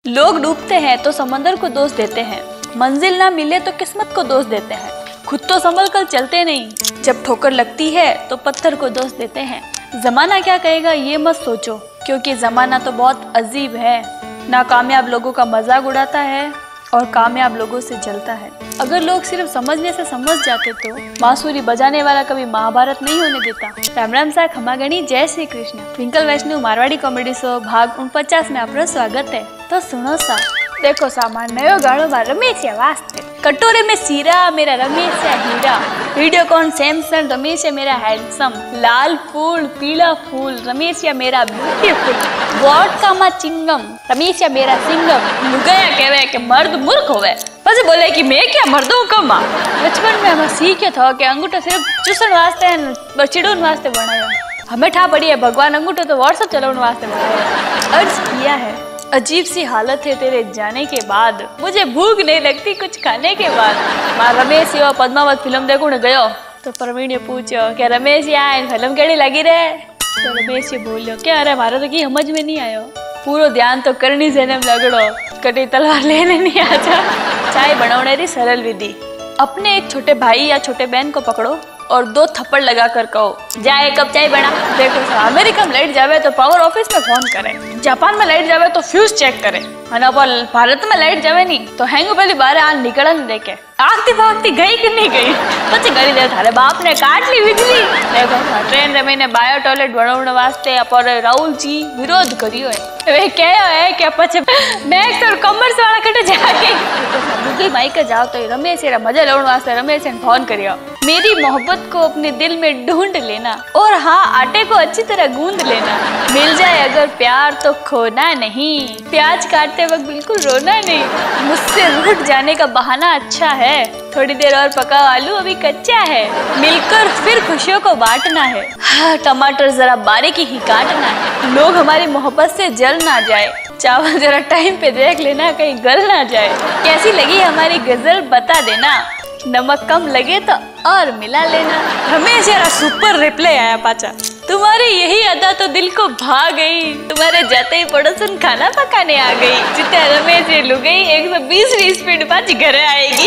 लोग डूबते हैं तो समंदर को दोष देते हैं, मंजिल ना मिले तो किस्मत को दोष देते हैं, खुद तो संभल कर चलते नहीं, जब ठोकर लगती है तो पत्थर को दोष देते हैं। जमाना क्या कहेगा ये मत सोचो, क्योंकि जमाना तो बहुत अजीब है। नाकामयाब लोगों का मजाक उड़ाता है और कामयाब लोगों से जलता है। अगर लोग सिर्फ समझने से समझ जाते तो बांसुरी बजाने वाला कभी महाभारत नहीं होने देता। राम राम सा खमागणी, जय श्री कृष्ण। ट्विंकल वैष्णव मारवाड़ी कॉमेडी शो भाग 49 में आपका स्वागत है। तो सुनो सा, देखो सामान नयो गाड़ो बा रमेश या वास्ते, कटोरे में सीरा मेरा रमेश या हीरा, वीडियोकॉन सैमसंग रमेश या मेरा हैंडसम, लाल फूल पीला फूल रमेश या मेरा ब्यूटीफुल, वोडका मा चिंगम रमेश या मेरा सिंगम। लुगाया कहवे कि मर्द मूर्ख होवे, बस बोले कि मैं क्या मर्दों कमा। बचपन में हमें सीखे था कि अंगूठा सिर्फ चूसण वास्ते चिड़ून वास्ते बनाया। हमें ठा पड़ी है भगवान अंगूठा तो व्हाट्सएप चलाने वास्ते बनाया। अर्ज किया है, अजीब सी हालत है तेरे जाने के बाद, मुझे भूख नहीं लगती कुछ खाने के बाद। मां रमेश यो पद्मावत फिल्म देखो ने गयो तो प्रवीण ने पूछो कि रमेश यार फिल्म केड़ी लगी रे, तो रमेश ये बोलियो कि अरे मारा तो की समझ में नहीं आयो, पूरो ध्यान तो करनी से ने लगड़ो, कटी तलवार लेने नहीं आजा। चाय बनाने री सरल विधि, अपने एक छोटे भाई या छोटे बहन को पकड़ो और 2 थप्पड़ लगा कर कहो जा एक कप चाय बना। देखो अमेरिका में लाइट जावे तो पावर ऑफिस में फोन करे, जापान में लाइट जावे तो फ्यूज चेक करे, और भारत में लाइट जावे नहीं तो हैंगो पहली बार आ निकलन देखे आगती भागती गई कि नहीं गई, पछी घड़ी देर थारे बाप ने काट ली बिजली। देखो ट्रेन रे मैंने बायो टॉयलेट बनाने वास्ते पर राहुल जी विरोध करियो है। वे कहो है कि पछे मैं तो कॉमर्स वाला कटे जाए गूगल माइक जाओ तो रमेश रा मजा लेने वास्ते रमेश ने फोन करियो। मेरी मोहब्बत को अपने दिल में ढूंढ लेना और हाँ आटे को अच्छी तरह गूंद लेना, मिल जाए अगर प्यार तो खोना नहीं, प्याज काटते वक्त बिल्कुल रोना नहीं, मुझसे रूठ जाने का बहाना अच्छा है, थोड़ी देर और पकाओ आलू अभी कच्चा है, मिलकर फिर खुशियों को बांटना है, हाँ टमाटर जरा बारीकी ही काटना है, लोग हमारी मोहब्बत से जल ना जाए, चावल जरा टाइम पे देख लेना कहीं गल ना जाए, कैसी लगी हमारी गजल बता देना, नमक कम लगे तो और मिला लेना। रमेश यार सुपर रिप्लाई आया पाचा, तुम्हारी यही अदा तो दिल को भा गई, तुम्हारे जाते ही पड़ोसन खाना पकाने आ गई, जितना रमेश ये लुक गई 120 स्पीड पाची घरे आएगी।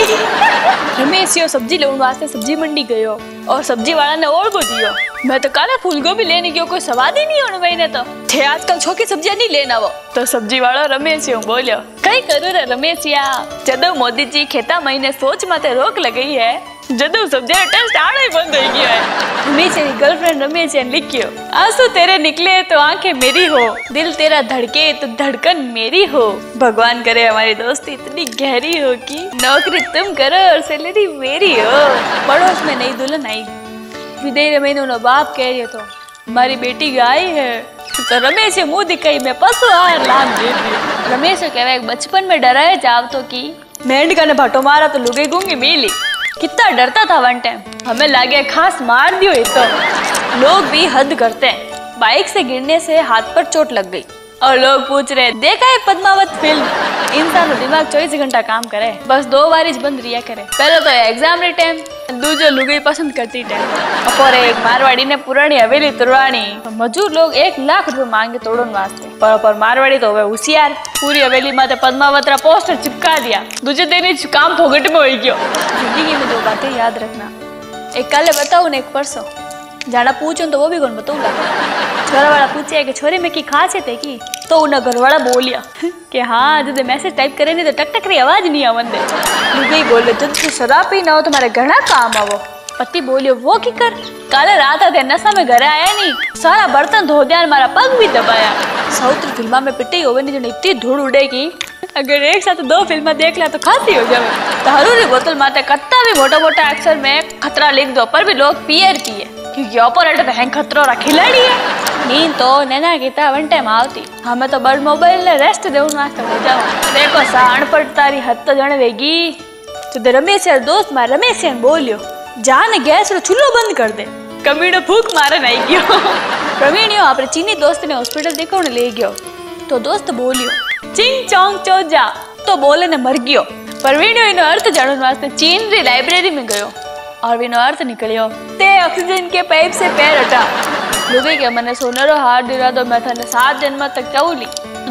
रमेश यो सब्जी लेने वास्ते सब्जी मंडी गयो और सब्जी वाला ने और दियो, मैं तो काला फूल गोभी लेने गयो, कोई स्वाद ही नहीं होने भाई ने तो थे आजकल छोकी सब्जियां नहीं लेना वो, तो सब्जी वाला रमेश यो बोलियो कई करो रे रमेश या, जदों मोदी जी खेता महीने सोच माते रोक लगाई है, जदों सब्जियां टेस्ट आना ही बंद हो गया है। रमेश की गर्लफ्रेंड रमेश ने लिखियो, आंसू तेरे निकले तो आंखें मेरी हो, दिल तेरा धड़के तो धड़कन मेरी हो, भगवान करे हमारी दोस्ती इतनी गहरी हो कि नौकरी तुम करो और सैलरी मेरी हो। पड़ोस में नई दुल्हन आई, विदेश में उन्होंने बाप कह रहे तो हमारी बेटी गाय है, तो रमेश मुंह दिखाई मैं पशु आहार लाभ दे दियो। रमेश कहवे बचपन में डराए जाव तो की मेंढका ने भाटो मारा तो लुगे गूंगी मिली, कितना डरता था वन टाइम, हमें लागे खास मार दियो। तो लोग भी हद करते हैं, बाइक से गिरने से हाथ पर चोट लग गई और लोग पूछ रहे देखा है पद्मावत फिल्म, इंसान दिमाग 24 घंटा काम करे, बस 2 बार बंद रिया करे, पहले तो एग्जाम रे टाइम, दूसरो लुगाई पसंद करती टाइम, और एक मारवाड़ी ने पुरानी हवेली तोड़वानी, मजूर लोग 1 लाख रुपए मांगे तोड़न वास्ते, पर मारवाड़ी तो होशियार, पूरी हवेली माते पद्मावत रा पोस्टर चिपका दिया, दूसरे दिन ही काम फोगट में हो गयो। जिंदगी में 2 बातें याद रखना, एक काले बताऊं ने एक परसों, जाना पूछो तो वो भी कौन बताऊंगा। छोरा वाला पूछे कि छोरे में की खासियत है की, तो उन्हें घर वाला बोलिया कि हाँ जब मैसेज टाइप करे नहीं तो टक टक री आवाज नहीं आवंदे। लुगाई बोले जब तू शराब पी ना हो तुम्हारे घना काम आवो। पति बोलियो वो की कर, काले रात आते नशा में घर आया नहीं, सारा बर्तन धो दिया, मारा पग भी दबाया। साउथ फिल्मा में पिटाई होवे नहीं जो इतनी धूल उड़ेगी, अगर एक साथ 2 फिल्म देख ला तो खांसी हो जावे। दारू री बोतल माते कत्ता भी मोटा मोटा अक्षर में खतरा लिख दो, पर भी लोग पियर पिए, क्योंकि ऑपरेटर तो हैंग खतरो रा खिलाड़ी है। नींद तो नैना गीता वन टाइम आवती, हमें तो बड़ मोबाइल ने रेस्ट देवन वास्ते हो जाओ। देखो सा अनपढ़ तारी हद तो जण वेगी, तो रमेश यार दोस्त मार रमेश ने बोलियो जान गैस रो चूल्हो बंद कर दे, कमीनो फूक मारे नहीं गयो। प्रवीण अपने चीनी दोस्त ने हॉस्पिटल देखो ने ले गयो, तो दोस्त बोलियो चिंग चोंग चो जा, तो बोले ने मर गयो। प्रवीण इनो अर्थ जानन वास्ते चीन री लाइब्रेरी में गयो और विनो अर्थ निकलियो ते ऑक्सीजन के पाइप से पैर हटा। लुगाई के मने सोनेरो हार दिला दो मैं थाने 7 जन्म तक चौली,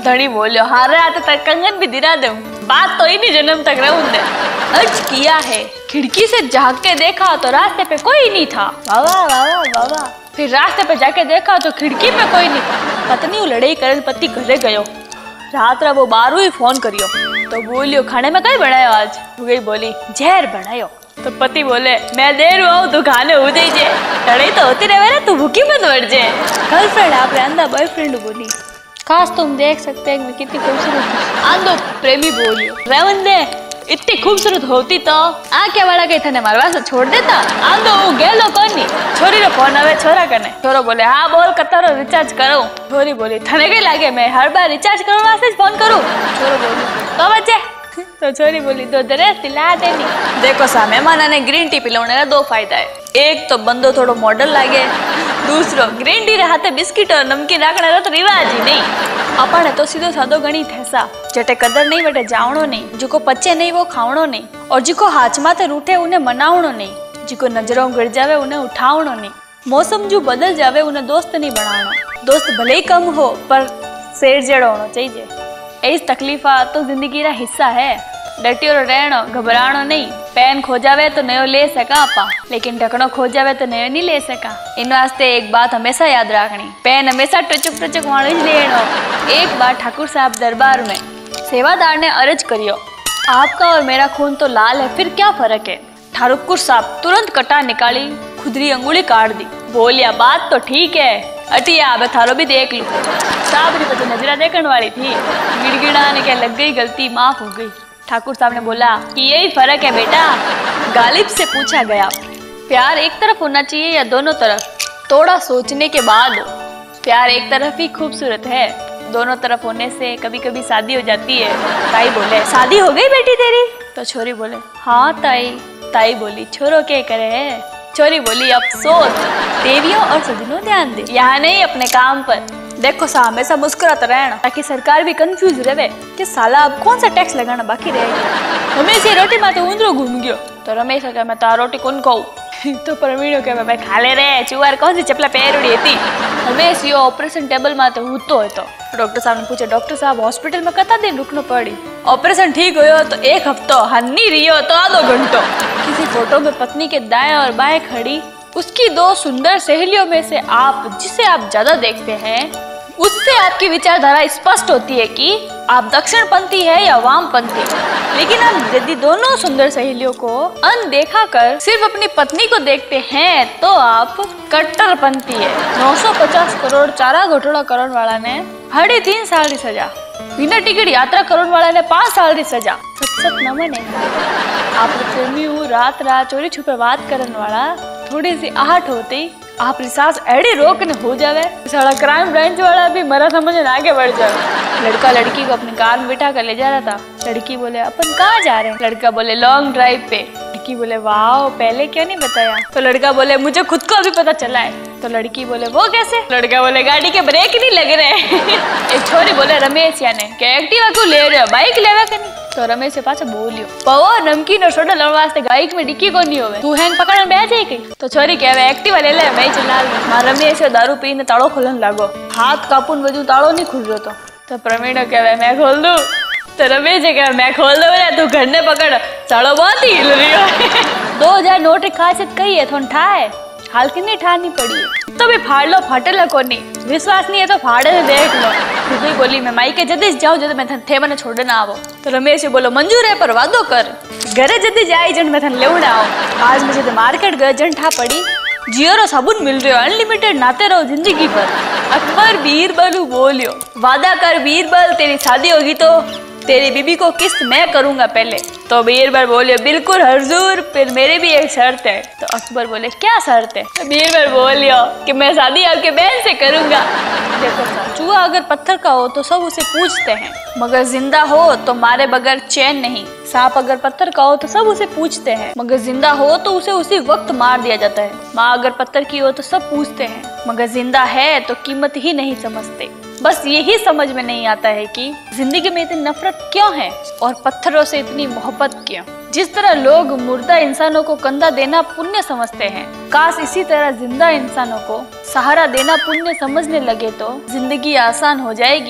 धनी बोलियो हारे आते तक कंगन भी दिला दूं, बात तो इन्हीं जन्म तक रहूं दे। अर्ज किया है, खिड़की से झांक के देखा तो रास्ते पे कोई नहीं था। वाह वाह वाह। फिर रास्ते पे जाके देखा तो खिड़की पे कोई नहीं था। पत्नी वो लड़ाई करन पति घरे गयो। रात रा वो बारू ही फोन करियो तो बोलियो खाने में कई बनायो आज? वो गई बोली जहर बनायो। तो पति बोले मैं देर आऊं तू खाने हो जाइए, लड़ाई तो होती रहे ना, तू भूखी मत मर जाए। गर्लफ्रेंड आप अंधा बॉयफ्रेंड बोली काश तुम देख सकते हैं मैं कितनी खूबसूरत हूँ। आंधो प्रेमी बोलियो रेवन दे इतनी खूबसूरत होती तो आ क्या वाला गई था मारवा से छोड़ देता। आंधो गेलो कोनी छोरी रो फोन आवे छोरा कने। छोरो बोले हाँ बोल कतारो रिचार्ज करो। छोरी बोली थने कई लागे मैं हर बार रिचार्ज करने वास्ते फोन करूं। छोरो बोली तो बच्चे तो छोरी बोली दो ड्रेस दिला देनी। देखो सा मेहमान ने ग्रीन टी पिलाने का दो फायदा है, एक तो बंदो थोड़ो मॉडल लागे, दूसरो ग्रीन टी हाथे बिस्किट और नमकीन रखने तो रिवाज ही नहीं। अपने तो सीधो सादो गणित है जटे कदर नहीं वटे जावणो नहीं, जिको पचे नहीं वो खावणो नहीं, और जिको हाथ माथे रूठे उन्हें मनावणो नहीं, जिको नजरों गिर जावे उन्हें उठावणो नहीं, मौसम जो बदल जावे उन्हें दोस्त नहीं बनावणो। दोस्त भले ही कम हो पर शेर जेड़ो होना चाहिए। इस तकलीफा तो जिंदगी रा हिस्सा है। डटियो रहनो घबराणो नहीं। पेन खो जावे तो नयो ले सका आपा, लेकिन ढकनो खो जावे तो नयो नहीं ले सका। इन वास्ते एक बात हमेशा याद रखनी, पेन हमेशा टचुक टचुक वाणो ही लेनो। एक बार ठाकुर साहब दरबार में सेवादार ने अर्ज करियो आपका और मेरा खून तो लाल है, फिर क्या फर्क है? ठाकुर साहब तुरंत कटा निकाली, खुदरी अंगुली काट दी। बोलिया बात तो ठीक है, अटी आबे थारो भी देख लू। साहब री बच्चे नजरा देखने वाली थी, गिड़गिड़ाने के लग गई, गलती माफ हो गई। ठाकुर साहब ने बोला कि यही फर्क है बेटा। गालिब से पूछा गया प्यार एक तरफ होना चाहिए या दोनों तरफ? थोड़ा सोचने के बाद प्यार एक तरफ ही खूबसूरत है, दोनों तरफ होने से कभी कभी शादी हो जाती है। ताई बोले शादी हो गई बेटी तेरी? तो छोरी बोले हाँ ताई। ताई बोली छोरो क्या करे? छोरी बोली अफसोस, देवियों और सजनों ध्यान दे, यहाँ नहीं अपने काम पर। देखो सा हमेशा मुस्कुराता रहना ताकि सरकार भी कंफ्यूज रहे कि साला अब कौन सा टैक्स लगाना बाकी रह गया। रमेश ये रोटी माते उंदरो घूम गयो तो रमेश कहे मैं तार रोटी कौन कहूँ तो प्रवीण कहे मैं खा ले रे चुवार कौन सी चपला पहरुड़ी थी। रमेश यो ऑपरेशन टेबल माते हूतो है तो डॉक्टर साहब ने पूछा डॉक्टर साहब हॉस्पिटल में कता दिन रुकनो पड़ी? ऑपरेशन ठीक हो तो एक हफ्तो, हन्नी रियो तो आधो घंटो। किसी फोटो में पत्नी के दाएं और बाएं खड़ी उसकी दो सुंदर सहेलियों में से आप जिसे आप ज्यादा देखते हैं उससे आपकी विचारधारा स्पष्ट होती है कि आप दक्षिणपंथी है या वामपंथी। लेकिन आप यदि दोनों सुंदर सहेलियों को अनदेखा कर सिर्फ अपनी पत्नी को देखते हैं तो आप कट्टरपंथी है। 950 करोड़ चारा घोटाला करने वाला ने 3.5 साल की सजा, बिना टिकट यात्रा करने वाला ने 5 साल की सजा। सत नमन है आप प्रेमी रात रात चोरी छुपे बात करने वाला थोड़ी सी आहट होती आप रिसास एड़ी रोक न हो जावे, सारा क्राइम ब्रांच वाला भी मरा समझ आगे बढ़ जाए। लड़का लड़की को अपनी कार में बिठा कर ले जा रहा था। लड़की बोले अपन कहाँ जा रहे हैं? लड़का बोले लॉन्ग ड्राइव पे। लड़की बोले वाह पहले क्यों नहीं बताया? तो लड़का बोले मुझे खुद को अभी पता चला है। तो लड़की बोले वो कैसे? लड़का बोले गाड़ी के ब्रेक नहीं लग रहे। एक छोरी बोले रमेश याने क्या एक्टिवा क्यों ले रहे हो, बाइक लेवा के नहीं? तो रमेश से पाछा बोलियो पवो नमकीन और सोडा लड़वा वास्ते बाइक में डिक्की को नहीं होवे, तू हैंग पकड़ने बैठ जाए कहीं? तो छोरी कहवे एक्टिवा ले ले मैं चला लूं। मां रमेश दारू पीने ताड़ो खोलन लागो, हाथ कापून बजू ताड़ो नहीं खुल रहो। तो प्रवीण कहवे मैं खोल दूं। तो रमेश कहे मैं खोल दूं रे, तू घर ने पकड़, ताड़ो बहुत ही हिल रही हो। 2000 नोट खासियत कही है थोन ठाए हाल की नहीं ठानी पड़ी है तो भी फाड़ लो फाटेला कोनी, विश्वास नहीं है तो फाड़े से देख लो। फिर बोली मैं माई के जदी जाऊं जद मैं थे मने छोड़े ना आवो। तो रमेश बोलो मंजूर है पर वादो कर, घरे जदी जाई जन मैं थन लेवड़े आओ। आज मुझे मार्केट गए जन ठा पड़ी जियो रो साबुन मिल रहे हो अनलिमिटेड नाते रहो जिंदगी पर। अकबर बीरबल बोलियो वादा कर बीरबल तेरी शादी होगी तो तेरी बीबी को किस्त मैं करूंगा पहले। तो बीरबल बोलियो बिल्कुल हजूर, फिर मेरी भी एक शर्त है। तो अकबर बोले क्या शर्त है? तो बीरबल बोलियो कि मैं शादी आपके बहन से करूंगा। देखो चूहा अगर पत्थर का हो तो सब उसे पूछते हैं, मगर जिंदा हो तो मारे बगैर चैन नहीं। सांप अगर पत्थर का हो तो सब उसे पूछते हैं, मगर जिंदा हो तो उसे उसी वक्त मार दिया जाता है। माँ अगर पत्थर की हो तो सब पूछते हैं, मगर जिंदा है तो कीमत ही नहीं समझते। बस यही समझ में नहीं आता है कि जिंदगी में इतनी नफरत क्यों है और पत्थरों से इतनी मोहब्बत क्यों। जिस तरह लोग मुर्दा इंसानों को कंधा देना पुण्य समझते हैं, काश इसी तरह जिंदा इंसानों को सहारा देना पुण्य समझने लगे तो जिंदगी आसान हो जाएगी।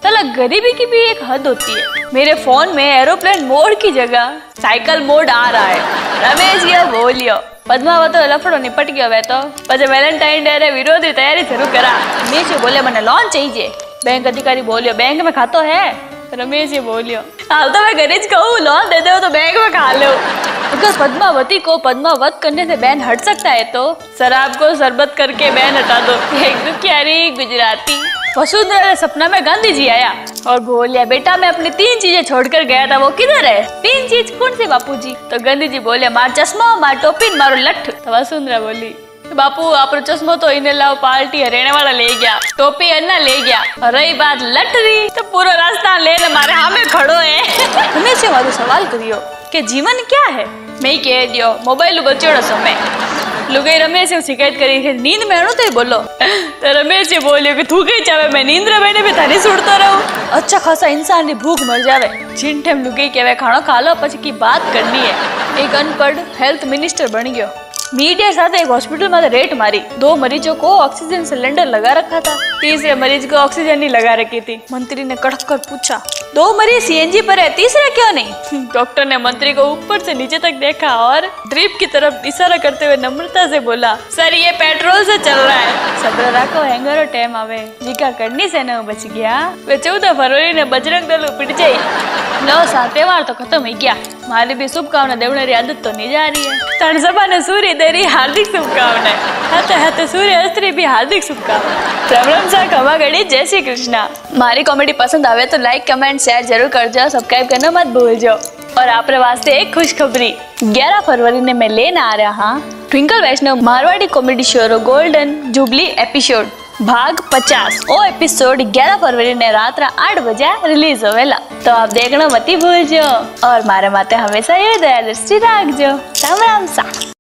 साला गरीबी की भी एक हद होती है। मेरे फोन में एरोप्लेन मोड की जगह साइकिल मोड आ रहा है। रमेश ये बोलियो पद्मावत लफड़ो निपट गयो वे तो पछे वेलेंटाइन डे रे विरोधी तैयारी शुरू करा। रमेश ये बोले मने लोन चाहिए। बैंक अधिकारी बोलियो बैंक में खातो है। रमेश ये बोलियो हाल तो मैं घरे कहूँ लोन दे दो तो बैंक में खा लो। अगर पद्मावती को पद्मावत करने से बैन हट सकता है तो शराब को शरबत करके बैन हटा दो। एक दुखियारी गुजराती। वसुंधरा सपना में गांधी जी आया और बोलिया बेटा मैं अपनी 3 चीजें छोड़कर गया था, वो किधर है? 3 चीज कौन सी बापूजी? तो गांधी जी बोले मार चश्मा, मार टोपी, मारो लठ। तो वसुंधरा बोली बापू आप चश्मो तो इन्हें लाओ पार्टी हरियाणा वाला ले गया, टोपी अन्ना ले गया, और रही बात लठ रही तो पूरा रास्ता लेने मारे हमें खड़ो है। हमें से वाले सवाल करियो कि जीवन क्या है? मैं कह दियो मोबाइल बचोड़ा समय लुगाई रमेश से शिकायत करी है नींद में अणु तो बोलो। तो रमेश से बोलियो कि तू कहीं चाहे मैं नींद में भी थारी सुड़ता रहूं। अच्छा खासा इंसान की भूख मर जावे जिन टाइम लुगाई कहवे खाना खा लो पछी की बात करनी है। एक अनपढ़ हेल्थ मिनिस्टर बन गयो। मीडिया साथ एक हॉस्पिटल में रेट मारी। 2 मरीजों को ऑक्सीजन सिलेंडर लगा रखा था, तीसरे मरीज को ऑक्सीजन नहीं लगा रखी थी। मंत्री ने कड़क कर पूछा 2 मरीज सीएनजी पर है, तीसरा क्यों नहीं? डॉक्टर ने मंत्री को ऊपर से नीचे तक देखा और ड्रिप की तरफ इशारा करते हुए नम्रता से बोला सर ये पेट्रोल से चल रहा है। सब्र रखो हैंगरो टाइम आवे जीका करनी से न बच गया। वे 14 फरवरी ने बजरंग दल पिट जाई। लो सातेवार तो खत्म हो गया। मारी भी शुभकामना देवने आदत तो नहीं जा रही है। तणसभा ने सूर्य देरी हार्दिक शुभकामनाएं। हाथे हाथे सूर्य अस्त्री भी हार्दिक शुभकामनाएं। प्रभरम सा खमा गड़ी जय श्री कृष्णा। मारी कॉमेडी पसंद आवे तो लाइक कमेंट शेयर जरूर कर जाओ, सब्सक्राइब करना मत भूल जाओ। और आप वास्ते एक खुशखबरी 11 फरवरी ने मैं लेना आ रहा हाँ ट्विंकल वैष्णव मारवाड़ी कॉमेडी शो रो गोल्डन जुबली एपिसोड भाग 50। ओ एपिसोड 11 फरवरी ने रात 8 बजे रिलीज होवेला, तो आप देखना मत भूल जाओ। और मारे माते हमेशा ये दया दृष्टि रखजो। राम राम सा।